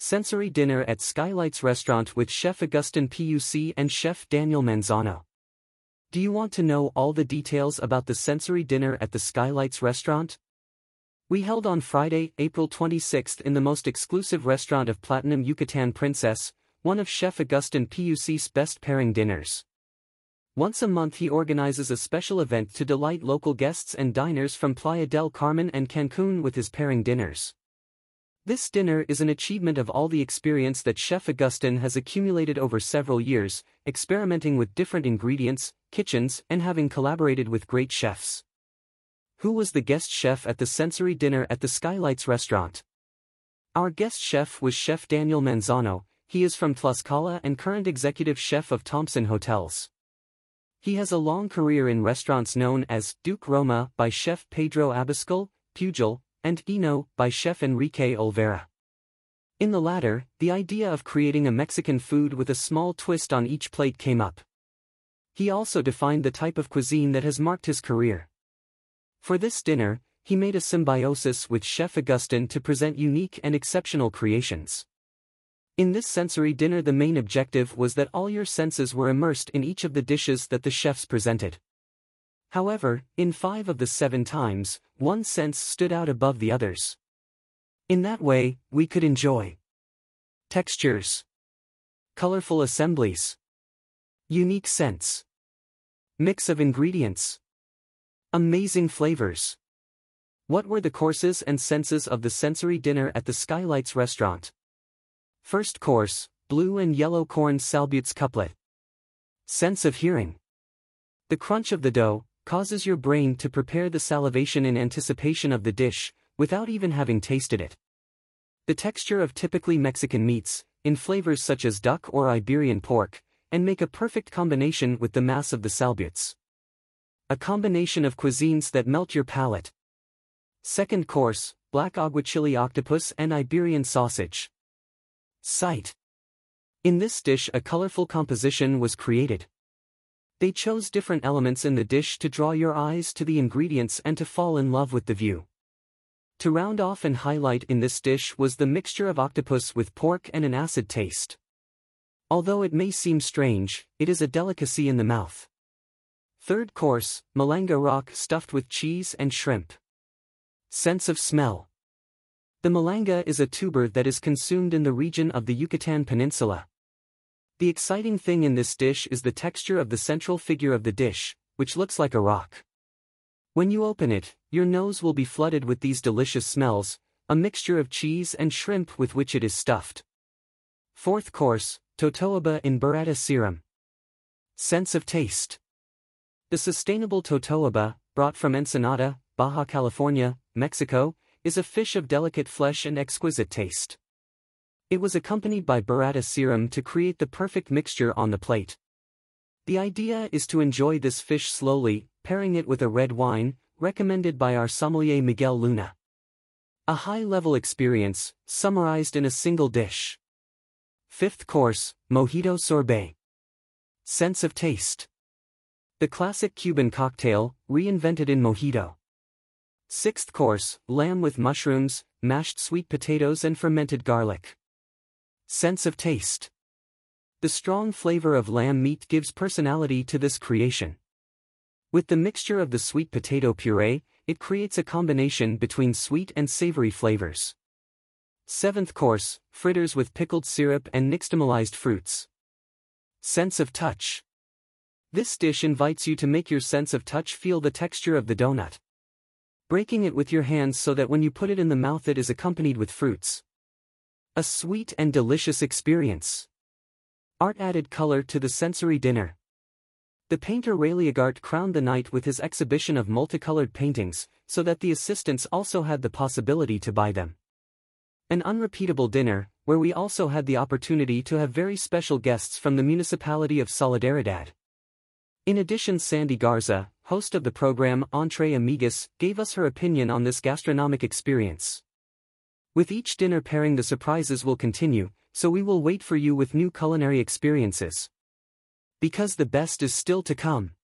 Sensory dinner at Skylights Restaurant with Chef Augustin Puc and Chef Daniel Manzano. Do you want to know all the details about the sensory dinner at the Skylights Restaurant? We held on Friday, April 26 in the most exclusive restaurant of Platinum Yucatan Princess, one of Chef Augustin Puc's best pairing dinners. Once a month he organizes a special event to delight local guests and diners from Playa del Carmen and Cancun with his pairing dinners. This dinner is an achievement of all the experience that Chef Augustin has accumulated over several years, experimenting with different ingredients, kitchens, and having collaborated with great chefs. Who was the guest chef at the sensory dinner at the Skylights Restaurant? Our guest chef was Chef Daniel Manzano. He is from Tlaxcala and current executive chef of Thompson Hotels. He has a long career in restaurants known as Duke Roma by Chef Pedro Abascal, Pujol, and Eno by Chef Enrique Olvera. In the latter, the idea of creating a Mexican food with a small twist on each plate came up. He also defined the type of cuisine that has marked his career. For this dinner, he made a symbiosis with Chef Augustin to present unique and exceptional creations. In this sensory dinner, the main objective was that all your senses were immersed in each of the dishes that the chefs presented. However, in 5 of the 7 times, one sense stood out above the others. In that way, we could enjoy textures, colorful assemblies, unique scents, mix of ingredients, amazing flavors. What were the courses and senses of the sensory dinner at the Skylights Restaurant? First course, blue and yellow corn salbutes couplet. Sense of hearing. The crunch of the dough causes your brain to prepare the salivation in anticipation of the dish, without even having tasted it. The texture of typically Mexican meats, in flavors such as duck or Iberian pork, and make a perfect combination with the mass of the salbutes. A combination of cuisines that melt your palate. Second course, black aguachile octopus and Iberian sausage. Sight. In this dish a colorful composition was created. They chose different elements in the dish to draw your eyes to the ingredients and to fall in love with the view. To round off and highlight in this dish was the mixture of octopus with pork and an acid taste. Although it may seem strange, it is a delicacy in the mouth. Third course, malanga rock stuffed with cheese and shrimp. Sense of smell. The malanga is a tuber that is consumed in the region of the Yucatan Peninsula. The exciting thing in this dish is the texture of the central figure of the dish, which looks like a rock. When you open it, your nose will be flooded with these delicious smells, a mixture of cheese and shrimp with which it is stuffed. Fourth course, totoaba in burrata serum. Sense of taste. The sustainable totoaba, brought from Ensenada, Baja California, Mexico, is a fish of delicate flesh and exquisite taste. It was accompanied by burrata serum to create the perfect mixture on the plate. The idea is to enjoy this fish slowly, pairing it with a red wine, recommended by our sommelier Miguel Luna. A high-level experience, summarized in a single dish. Fifth course, mojito sorbet. Sense of taste. The classic Cuban cocktail, reinvented in mojito. Sixth course, lamb with mushrooms, mashed sweet potatoes and fermented garlic. Sense of taste. The strong flavor of lamb meat gives personality to this creation. With the mixture of the sweet potato puree, it creates a combination between sweet and savory flavors. Seventh course, fritters with pickled syrup and nixtamalized fruits. Sense of touch. This dish invites you to make your sense of touch feel the texture of the donut. Breaking it with your hands so that when you put it in the mouth it is accompanied with fruits. A sweet and delicious experience. Art added color to the sensory dinner. The painter Ray Liagart crowned the night with his exhibition of multicolored paintings, so that the assistants also had the possibility to buy them. An unrepeatable dinner, where we also had the opportunity to have very special guests from the municipality of Solidaridad. In addition, Sandy Garza, host of the program Entre Amigas, gave us her opinion on this gastronomic experience. With each dinner pairing the surprises will continue, so we will wait for you with new culinary experiences. Because the best is still to come.